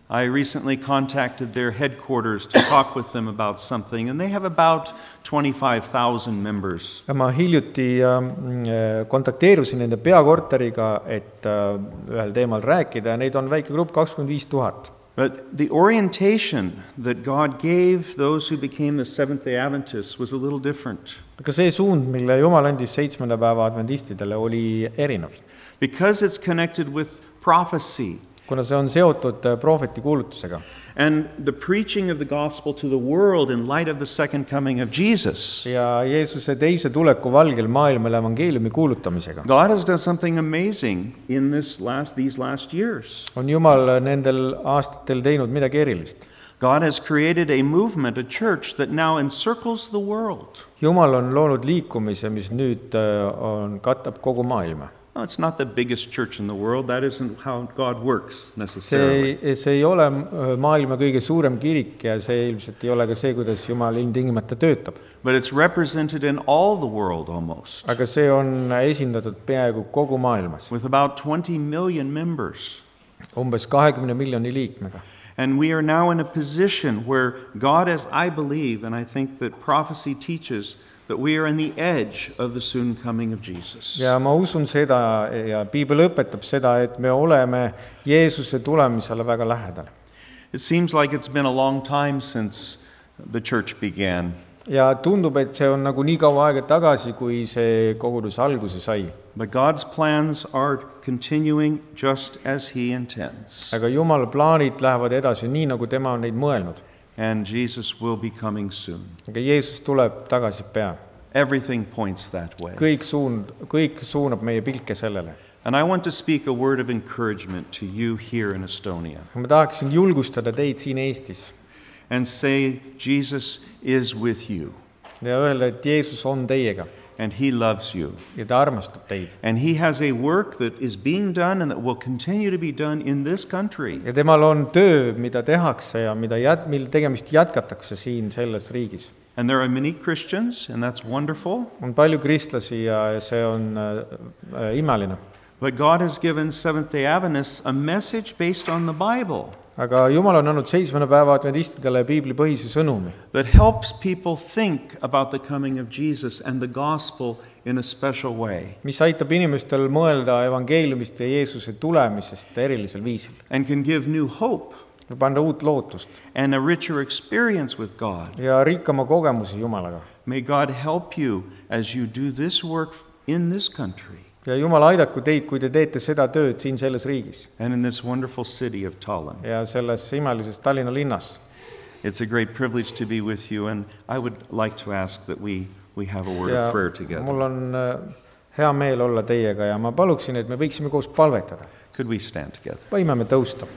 I recently contacted their headquarters to talk with them about something, and they have about twenty-five thousand members. ma hiljuti kontakteerusin nende peakorteriga, et ühel teemal rääkida, ja neid on väike grupp kakskümmend viis tuhat. But the orientation that God gave those who became the Seventh-day Adventists was a little different. Aga see suund, mille Jumal andis seitsmenda päeva adventistidele, oli erinev. Because it's connected with prophecy. Kuna see on seotud prohveti kuulutusega. And the preaching of the gospel to the world in light of the second coming of Jesus. Ja Jeesuse teise tuleku valgel maailmale evangeeliumi kuulutamisega. God has done something amazing in this last, these last years. On Jumal nendel aastatel teinud midagi erilist. God has created a movement, a church that now encircles the world. Jumal on loonud liikumise, mis nüüd on, katab kogu maailma. No, it's not the biggest church in the world. That isn't how God works necessarily. See, see ei ole maailma kõige suurem kirik ja see ilmselt ei ole ka see, kuidas Jumal ilmtingimata töötab. But it's represented in all the world almost. Aga see on esindatud peaaegu kogu maailmas. With about twenty million members. Umbes kahekümne miljoni liikmega. And we are now in a position where God, as I believe, and I think that prophecy teaches, that we are in the edge of the soon coming of Jesus. Ja ma usun seda ja Piibel õpetab seda, et me oleme Jeesuse tulemisele väga lähedal. It seems like it's been a long time since the church began. Ja tundub, et see on nagu nii kaua aega tagasi, kui see kogudus alguse sai. But God's plans are continuing just as he intends. Aga Jumala plaanid lähevad edasi nii, nagu tema on neid mõelnud. And Jesus will be coming soon. Aga Jeesus tuleb tagasi pea. Everything points that way. Kõik suund, kõik suunab meie pilke sellele. And I want to speak a word of encouragement to you here in Estonia. Ma tahaksin julgustada teid siin Eestis. And say Jesus is with you. Ja öelda, et Jeesus on teiega. And he loves you. Ja ta armastab teid. And he has a work that is being done and that will continue to be done in this country. Ja temal on töö, mida tehakse ja mida jät, mille tegemist jätkatakse siin selles riigis. And there are many Christians, and that's wonderful. On palju kristlasi ja see on äh, imeline. But God has given Seventh-day Adventists a message based on the Bible. Aga Jumal on andnud seitsmenda päeva adventistidele Piibli põhise sõnumi. That helps people think about the coming of Jesus and the gospel in a special way. Mis aitab inimestel mõelda evangeeliumist ja Jeesuse tulemisest erilisel viisil. And can give new hope. Ja panda uut lootust. And a richer experience with God. Ja rikkama kogemusi Jumalaga. May God help you as you do this work in this country. Ja Jumal aidaku teid, kui te teete seda tööd siin selles riigis. And in this wonderful city of Tallinn. Ja selles imelises Tallinna linnas. It's a great privilege to be with you, and I would like to ask that we, we have a word ja of prayer together. Mul on hea meel olla teiega ja ma paluksin, et me võiksime koos palvetada. Could we stand together? Võime me tõusta.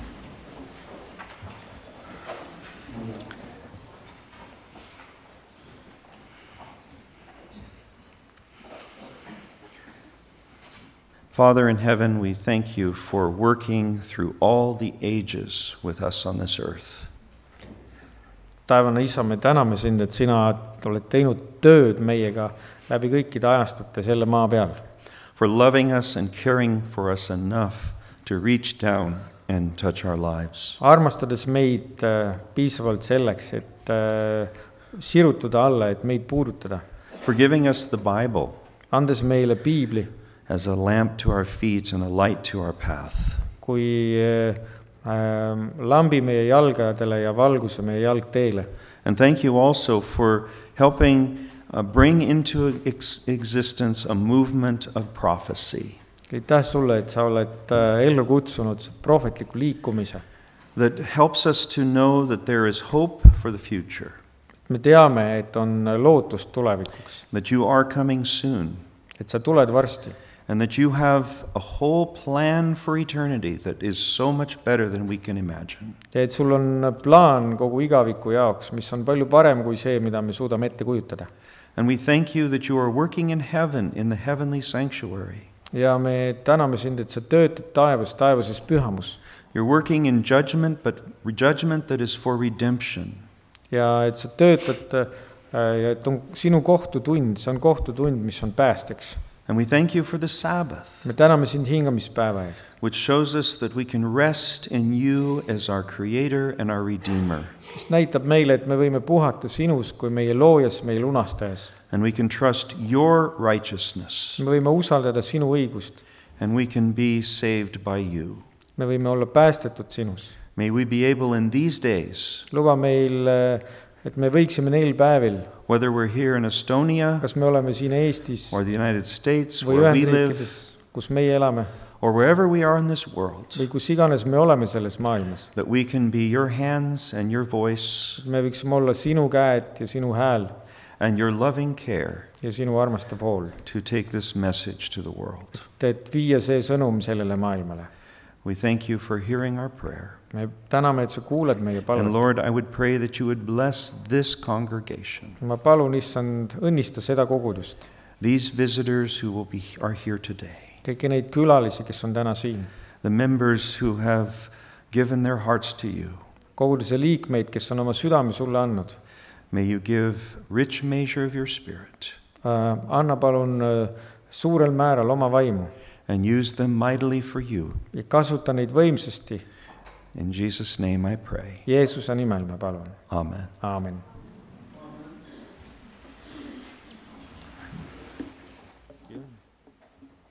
Father in heaven, we thank you for working through all the ages with us on this earth. Taevane Isa, me täname sind, et sina oled teinud tööd meiega läbi kõikide ajastute selle maa peal. For loving us and caring for us enough to reach down and touch our lives. Armastades meid piisavalt selleks, et sirutuda alla, et meid puudutada. For giving us the Bible. Andes meile Piibli. As a lamp to our feet and a light to our path. Kui äh, lambi meie jalgadele ja valguse meie jalgteele. And thank you also for helping uh, bring into ex- existence a movement of prophecy. Aitäh sulle, et sa oled äh, ellu kutsunud prohvetliku liikumise. That helps us to know that there is hope for the future. Me teame, et on lootust tulevikuks. That you are coming soon. Et sa tuled varsti. And that you have a whole plan for eternity that is so much better than we can imagine. Ja et sul on plaan kogu igaviku jaoks, mis on palju parem kui see, mida me suudame ette kujutada. And we thank you that you are working in heaven, in the heavenly sanctuary. Ja me täname sind, et sa töötad taevas, taevases pühamus. You're working in judgment, but judgment that is for redemption. Ja et sa töötad, ja et on sinu kohtutund, see on kohtutund, mis on päästeks. And we thank you for the Sabbath, me täname sind hingamispäeva ees, which shows us that we can rest in you as our Creator and our Redeemer. mis näitab meile, et me võime puhata sinus kui meie loojas, meie lunastajas. And we can trust your righteousness. me võime usaldada sinu õigust, And we can be saved by you. me võime olla päästetud sinus. May we be able in these days, luba meil, et me võiksime neil päevil, whether we're here in Estonia kas me oleme siin Eestis or the United States või where we live, Ühendriikides, kus meie elame, or wherever we are in this world, või kus iganes me oleme selles maailmas, that we can be your hands and your voice me võiksime olla sinu käed ja sinu hääl and your loving care ja sinu armastav hool, to take this message to the world. et viia see sõnum sellele maailmale. We thank you for hearing our prayer. me täname, et sa kuuled meie And palvet. Lord, I would pray that you would bless this congregation, ma palun, issand, õnnista seda kogudust, these visitors who will be are here today, kõiki neid külalisi, kes on täna siin, the members who have given their hearts to you. koguduse liikmeid, kes on oma südame sulle andnud. May you give rich measure of your spirit Äh, anna palun äh, suurel määral oma vaimu and use them mightily for you. ja kasuta neid võimsasti. In Jesus' name I pray. Jeesuse nimel me palun. Amen. Aamen.